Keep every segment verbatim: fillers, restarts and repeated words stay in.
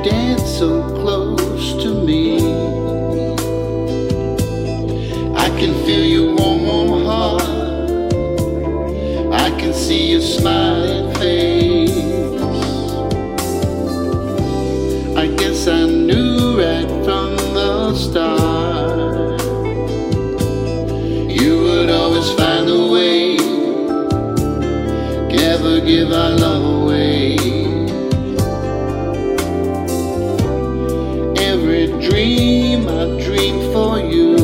dance so close to me. I can feel your warm heart, I can see your smiling face. I guess I knew right from the start you would always find a way, never give our love away. Every dream I dream for you,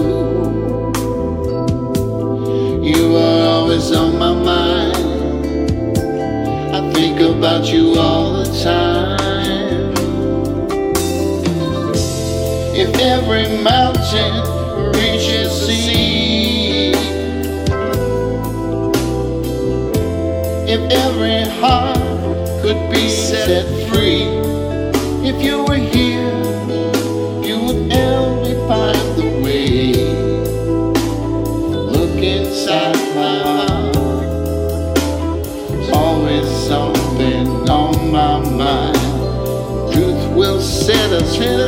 you are always on my mind. I think about you all the time. If every mountain reaches sea, if every heart could be set free, if you were here, you would help me find the way. Look inside my heart, there's always something on my mind. Truth will set us free.